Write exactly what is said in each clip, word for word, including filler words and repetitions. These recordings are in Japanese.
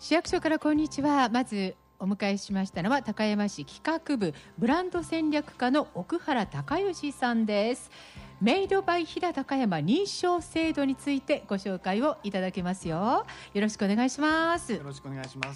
市役所からこんにちは。まずお迎えしましたのは高山市企画部ブランド戦略課の奥原隆義さんです。メイドバイ飛騨高山認証制度についてご紹介をいただけますよ。よろしくお願いします。 よろしくお願いします。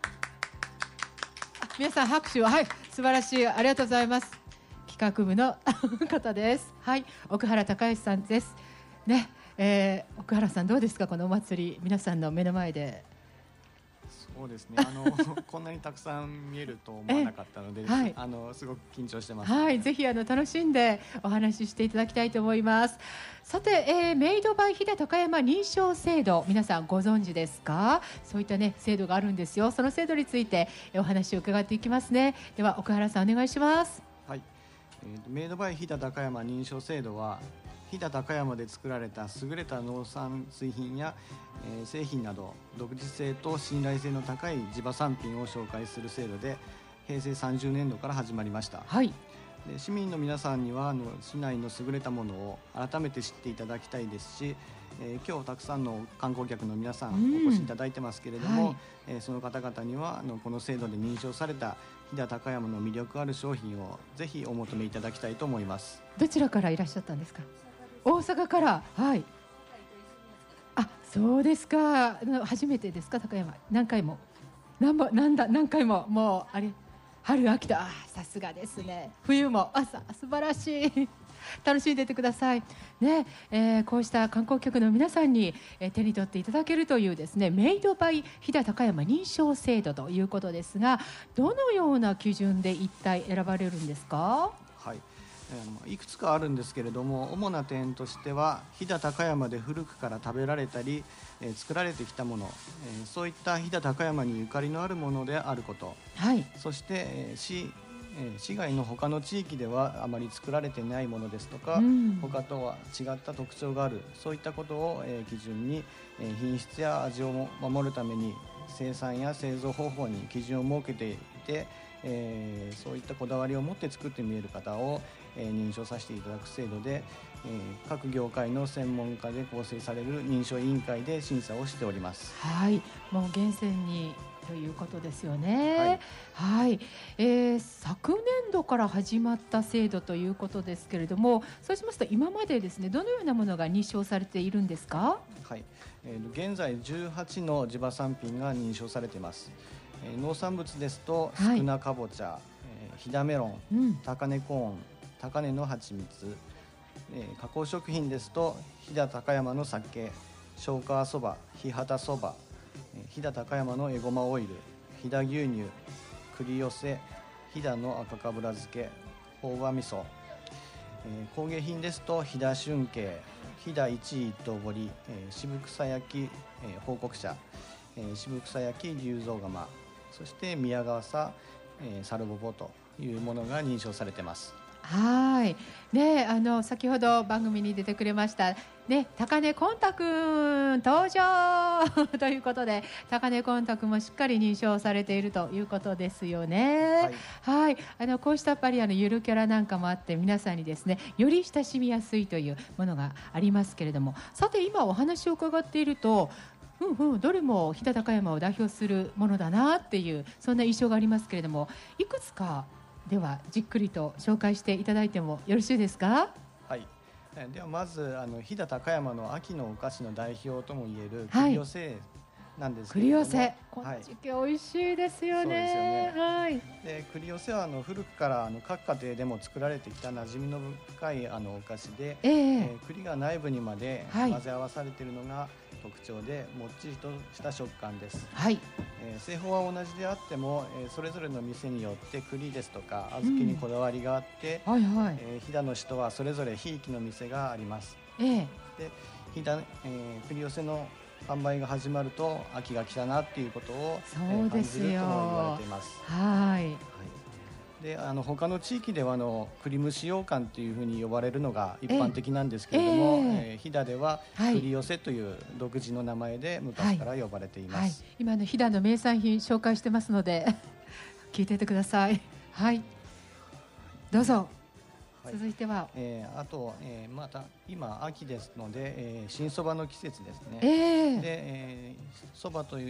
皆さん拍手を。はい、素晴らしい、ありがとうございます。企画部の方です。はい、奥原隆義さんですね。えー、奥原さんどうですか、このお祭り皆さんの目の前で。 そうですね、あのこんなにたくさん見えると思わなかったので、はい、あのすごく緊張してます、ね。 はい、ぜひあの楽しんでお話ししていただきたいと思います。さて、えー、メイドバイ飛騨高山認証制度、皆さんご存知ですか？そういったね制度があるんですよ。その制度についてお話を伺っていきますね。では奥原さんお願いします。 はい、えー、メイドバイ飛騨高山認証制度は飛騨高山で作られた優れた農産水品や、えー、製品など独自性と信頼性の高い地場産品を紹介する制度でへいせいさんじゅうねんどから始まりました。 はい、 で市民の皆さんにはあの市内の優れたものを改めて知っていただきたいですし、えー、今日たくさんの観光客の皆さんお越しいただいてますけれども、はい、えー、その方々にはあのこの制度で認証された飛騨高山の魅力ある商品をぜひお求めいただきたいと思います。 どちらからいらっしゃったんですか？大阪から。はい。あ、そうですか。初めてですか？高山何回も何もなんだ何回ももうあれ春秋と、あ、さすがですね。冬も朝素晴らしい。楽しんでいてくださいね。えー、こうした観光客の皆さんに、えー、手に取っていただけるというですね、メイドバイ飛騨高山認証制度ということですが、どのような基準で一体選ばれるんですか？ はい、えー、いくつかあるんですけれども、主な点としては飛騨高山で古くから食べられたり、えー、作られてきたもの、えー、そういった飛騨高山にゆかりのあるものであること、 はい、 そして、えー、市市外の他の地域ではあまり作られていないものですとか、うん、他とは違った特徴がある、そういったことを、えー、基準に、えー、品質や味を守るために生産や製造方法に基準を設けていて、えー、そういったこだわりを持って作ってみえる方を、えー、認証させていただく制度で、えー、各業界の専門家で構成される認証委員会で審査をしております。 はい、もう厳選にということですよね。はい、はい、えー、昨年度から始まった制度ということですけれども、そうしますと今までですね、どのようなものが認証されているんですか？ はい、えー、現在じゅうはちの地場産品が認証されています。えー、農産物ですと少なかぼちゃ、はい、えー、飛騨メロン、うん、高根コーン、高根の蜂蜜、えー、加工食品ですと飛騨高山の酒、松川そば、飛騨そば、飛騨高山のえごまオイル、飛騨牛乳、栗寄せ、飛騨の赤かぶら漬け、大葉味噌、えー、工芸品ですと飛騨春慶、飛騨一位一刀彫り、えー、渋草焼き、えー、報告者、えー、渋草焼き龍蔵釜、そして宮川さ、えー、サルボボというものが認証されています。 はい、ね、あの先ほど番組に出てくれました、ね、高根コンタくん登場ということで、高根コンタくんもしっかり認証されているということですよね。はい、はい、あのこうしたやっぱりあのゆるキャラなんかもあって皆さんにですねより親しみやすいというものがありますけれども、さて今お話を伺っていると、うんうん、どれも飛騨高山を代表するものだなっていうそんな印象がありますけれども、いくつかではじっくりと紹介していただいてもよろしいですか？ はい、ではまずあの飛騨高山の秋のお菓子の代表ともいえる栗寄せなんですけれども、 栗寄せ、この時期美味しいですよね。そうですよね。はい、 で栗寄せはあの古くからあの各家庭でも作られてきた馴染みの深いあのお菓子で、えーえー、栗が内部にまで混ぜ合わされているのが特徴で、もっちりとした食感です。はい、えー、製法は同じであっても、えー、それぞれの店によって栗ですとか小豆にこだわりがあって、うん、はいはい、えー、飛騨の市とはそれぞれひいきの店があります。えー、で飛騨、えー、栗寄せの販売が始まると秋が来たなっていうことをそうですよ、 えー、感じるとも言われています。 はい、はい、 であの他の地域ではあの栗蒸し羊羹というふうに呼ばれるのが一般的なんですけれども、えーえー、飛騨では栗寄せという独自の名前で昔から呼ばれています。はいはい、 今の飛騨の名産品紹介してますので聞いていてください。はい、どうぞ。はい、続いては、 えー、あと、えー、また今秋ですので、えー、新そばの季節ですね。えー、で、えー、そばという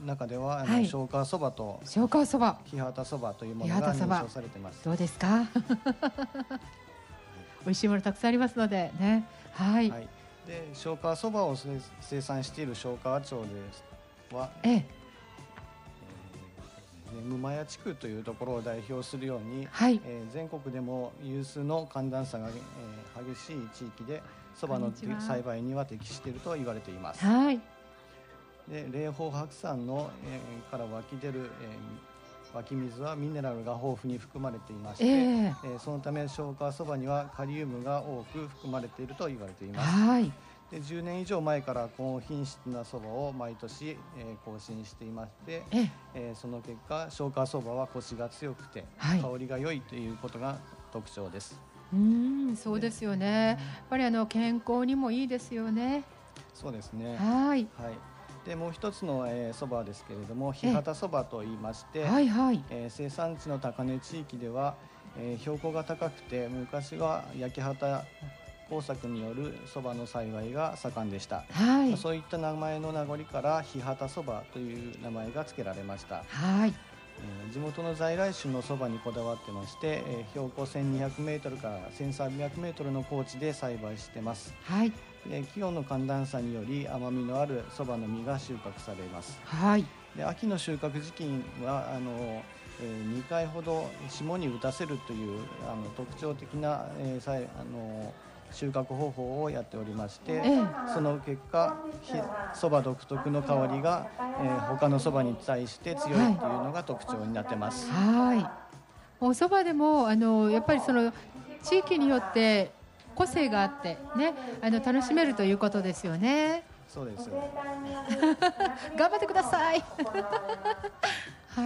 中では、 はい、 昇華そばと昇華そば、 日畑そばというものが認証されています。 どうですか美味しいものたくさんありますのでね。はい、はい、 で昇華そばを生産している昇華町ですは、 ええ沼谷地区というところを代表するように、 はい、 えー、全国でも有数の寒暖差が、えー、激しい地域でそばの栽培には適していると言われています。 はい、 で霊峰白山の、えー、から湧き出る、えー、湧き水はミネラルが豊富に含まれていまして、えーえー、そのため昇華そばにはカリウムが多く含まれていると言われています。 はい、 でじゅうねん以上前から高品質なそばを毎年、えー、更新していまして、 ええー、その結果昇華そばはコシが強くて、はい、香りが良いということが特徴です。 うーん、そうですよね。やっぱりあの健康にもいいですよね。 そうですね。 はい、 はい、でもう一つのそば、えー、ですけれども日畑そばと言いまして、 はいはい、 えー、生産地の高根地域では、えー、標高が高くて昔は焼き畑耕作によるそばの栽培が盛んでした。はい、そういった名前の名残から日畑そばという名前が付けられました。 はい、 えー、地元の在来種のそばにこだわってまして、えー、標高せんにひゃくメートルからせんさんびゃくメートルの高地で栽培してます。はい、えー、気温の寒暖差により甘みのあるそばの実が収穫されます。はい、で秋の収穫時期はあの、えー、にかいほど霜に打たせるというあの特徴的な、えー、さいあの収穫方法をやっておりまして、ええ、その結果そば独特の香りが、えー、他のそばに対して強いというのが特徴になってます。 はい、おそばでもあのやっぱりその地域によって個性があってね、あの楽しめるということですよね。 そうです頑張ってくださいはい、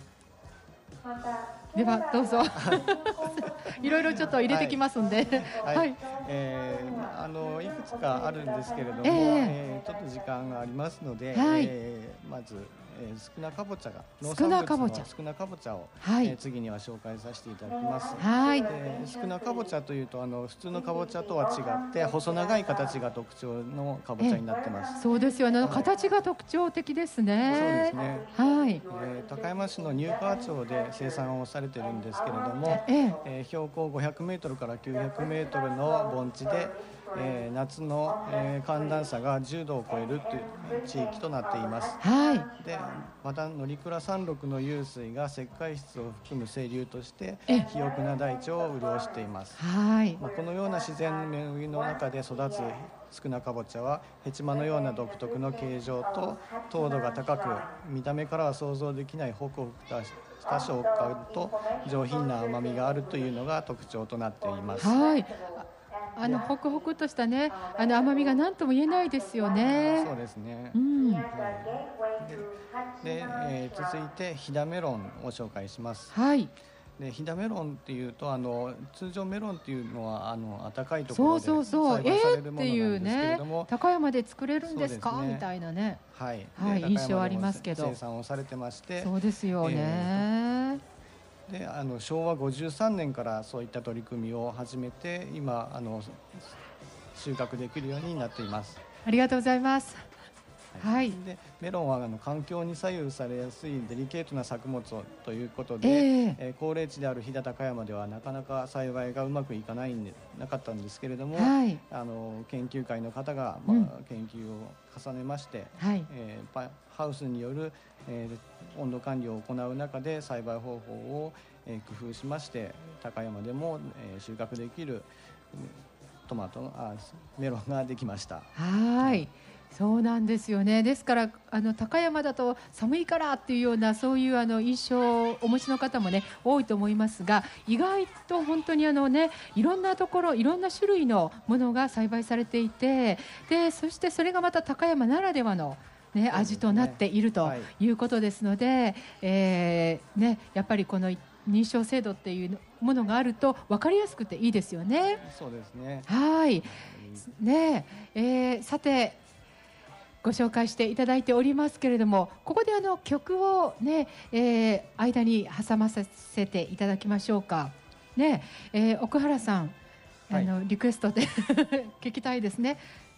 ではどうぞいろいろちょっと入れてきますんで、 はいはい、えー、あのいくつかあるんですけれども、えーえー、ちょっと時間がありますので、はい、えー、まずえー、少なかぼちゃが農産物の少なかぼちゃを、はい、えー、次には紹介させていただきます。はい、で少なかぼちゃというとあの普通のかぼちゃとは違って細長い形が特徴のかぼちゃになってます。 そうですよね、はい、形が特徴的ですね。 そうですね、 はい、 えー、高山市の入川町で生産をされているんですけれども、えーえー、標高ごひゃくメートルからきゅうひゃくメートルの盆地でえー、夏の、えー、寒暖差がじゅうどを超えるという地域となっています。はい、でまた乗鞍山麓の湧水が石灰質を含む清流として肥沃な大地を潤しています。はい、まあ、このような自然の恵みの中で育つ少なかぼちゃはヘチマのような独特の形状と糖度が高く、見た目からは想像できないホクホクした食感と上品な甘みがあるというのが特徴となっています。 はい、あのホクホクとしたね、あの甘みが何とも言えないですよね。 そうですね。 うん、 はい、で、でえー、続いて飛騨メロンを紹介します。 はい。 で飛騨メロンっていうとあの通常メロンっていうのはあの暖かいところで栽培されるものなんですけれども、 ね、高山で作れるんですか、ね、みたいなね、 はい、 はい、印象ありますけど生産をされてまして、 そうですよね。えーであのしょうわごじゅうさんねんからそういった取り組みを始めて今あの収穫できるようになっています。 ありがとうございます。はい、 でメロンはあの環境に左右されやすいデリケートな作物ということで、えーえー、高齢地である飛騨高山ではなかなか栽培がうまくいかないんでなかったんですけれども、はい、あの研究会の方が、まあ、うん、研究を重ねまして、はい、えー、ハウスによる、えー、温度管理を行う中で栽培方法を、えー、工夫しまして高山でも、えー、収穫できるトマトあメロンができました。 はい、そうなんですよね。ですからあの高山だと寒いからっていうようなそういうあの印象をお持ちの方もね多いと思いますが、意外と本当にあのねいろんなところいろんな種類のものが栽培されていて、でそしてそれがまた高山ならではのね、味となっているということですので、はい、えーね、やっぱりこの認証制度っていうものがあると分かりやすくていいですよね。 そうですね。 はい、ねえー、さてご紹介していただいておりますけれども、ここであの曲をね、えー、間に挟ませていただきましょうか。ねえー、奥原さん、はい、あのリクエストで聞きたいですね。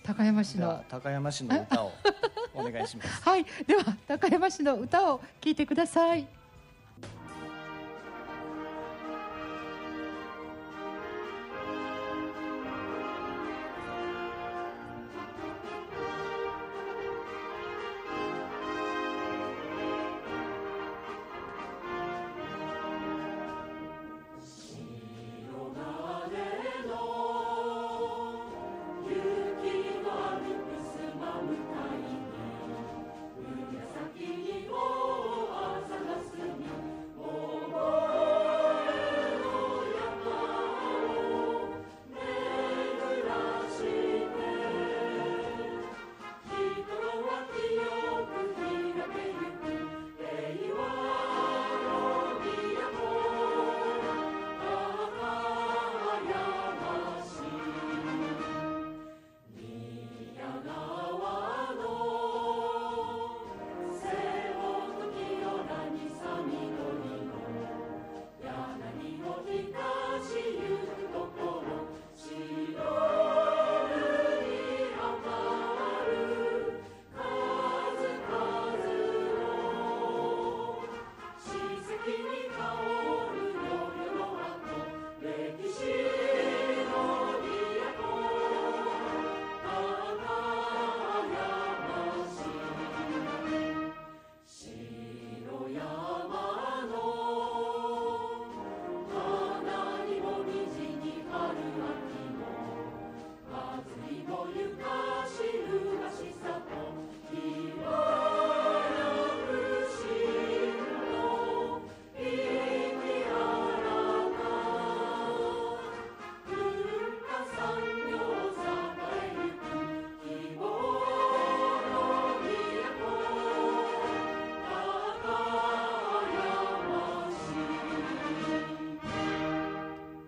高山市の高山市の歌をお願いします。 はい、では高山市の歌を聞いてください。